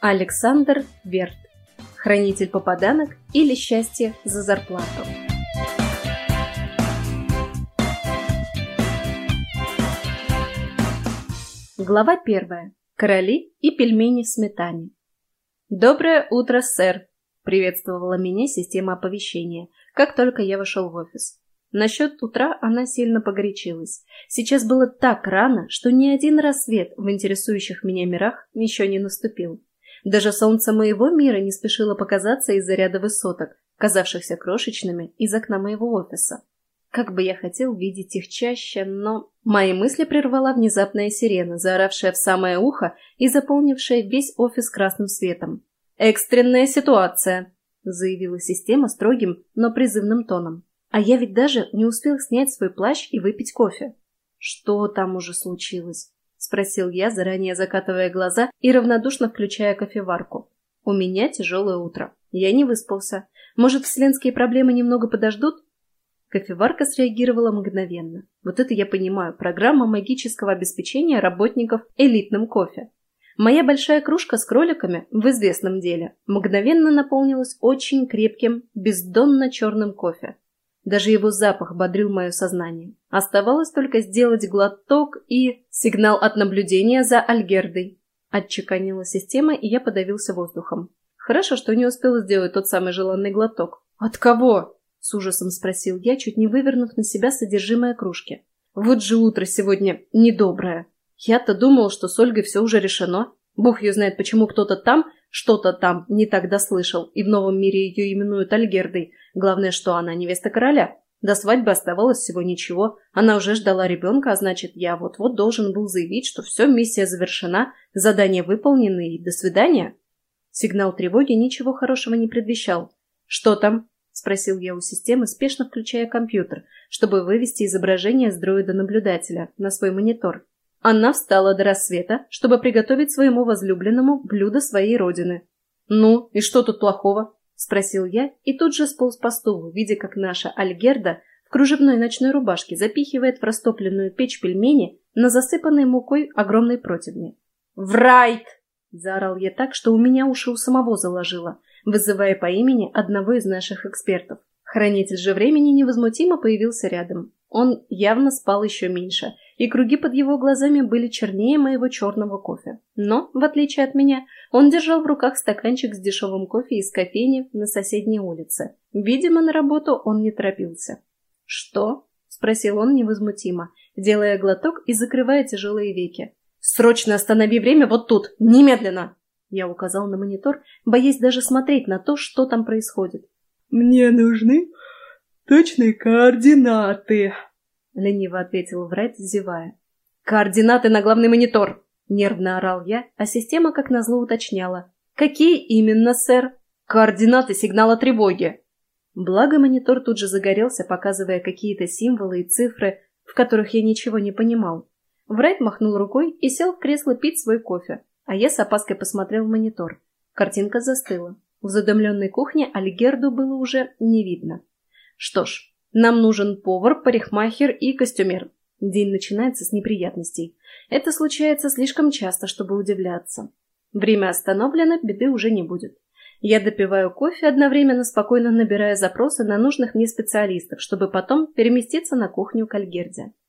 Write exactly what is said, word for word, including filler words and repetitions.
Александр Верт. Хранитель попаданок или счастье за зарплату. Глава первая. Короли и пельмени в сметане. «Доброе утро, сэр!» — приветствовала меня система оповещения, как только я вошел в офис. Насчет утра она сильно погорячилась. Сейчас было так рано, что ни один рассвет в интересующих меня мирах еще не наступил. Даже солнце моего мира не спешило показаться из-за ряда высоток, казавшихся крошечными из окна моего офиса. Как бы я хотел видеть их чаще, но... Мои мысли прервала внезапная сирена, заоравшая в самое ухо и заполнившая весь офис красным светом. «Экстренная ситуация!» — заявила система строгим, но призывным тоном. А я ведь даже не успел снять свой плащ и выпить кофе. «Что там уже случилось?» — спросил я, заранее закатывая глаза и равнодушно включая кофеварку. «У меня тяжелое утро. Я не выспался. Может, вселенские проблемы немного подождут?» Кофеварка среагировала мгновенно. Вот это я понимаю. Программа магического обеспечения работников элитным кофе. Моя большая кружка с кроликами в известном деле мгновенно наполнилась очень крепким, бездонно черным кофе. Даже его запах бодрил мое сознание. Оставалось только сделать глоток и... «Сигнал от наблюдения за Альгердой», — отчеканила система, и я подавился воздухом. Хорошо, что не успела сделать тот самый желанный глоток. «От кого?» — с ужасом спросил я, чуть не вывернув на себя содержимое кружки. «Вот же утро сегодня недоброе. Я-то думал, что с Ольгой все уже решено. Бог ее знает, почему кто-то там, что-то там не так дослышал, и в новом мире ее именуют Альгердой. Главное, что она невеста короля. До свадьбы оставалось всего ничего. Она уже ждала ребенка, а значит, я вот-вот должен был заявить, что все, миссия завершена, задание выполнено и до свидания». Сигнал тревоги ничего хорошего не предвещал. «Что там?» — спросил я у системы, спешно включая компьютер, чтобы вывести изображение с дроида-наблюдателя на свой монитор. Она встала до рассвета, чтобы приготовить своему возлюбленному блюдо своей родины. «Ну, и что тут плохого?» — спросил я, и тут же сполз по стулу, видя, как наша Альгерда в кружевной ночной рубашке запихивает в растопленную печь пельмени на засыпанной мукой огромной противне. «Врайт!» — заорал я так, что у меня уши у самого заложило, вызывая по имени одного из наших экспертов. Хранитель же времени невозмутимо появился рядом. Он явно спал еще меньше, и круги под его глазами были чернее моего черного кофе. Но, в отличие от меня, он держал в руках стаканчик с дешевым кофе из кофейни на соседней улице. Видимо, на работу он не торопился. «Что?» — спросил он невозмутимо, делая глоток и закрывая тяжелые веки. «Срочно останови время вот тут! Немедленно!» Я указал на монитор, боясь даже смотреть на то, что там происходит. «Мне нужны точные координаты», — лениво ответил Врайт, зевая. «Координаты на главный монитор!» — нервно орал я, а система как назло уточняла. «Какие именно, сэр?» «Координаты сигнала тревоги!» Благо монитор тут же загорелся, показывая какие-то символы и цифры, в которых я ничего не понимал. Врайт махнул рукой и сел в кресло пить свой кофе, а я с опаской посмотрел в монитор. Картинка застыла. В задымленной кухне Альгерду было уже не видно. Что ж, нам нужен повар, парикмахер и костюмер. День начинается с неприятностей. Это случается слишком часто, чтобы удивляться. Время остановлено, беды уже не будет. Я допиваю кофе, одновременно спокойно набирая запросы на нужных мне специалистов, чтобы потом переместиться на кухню к Альгерде.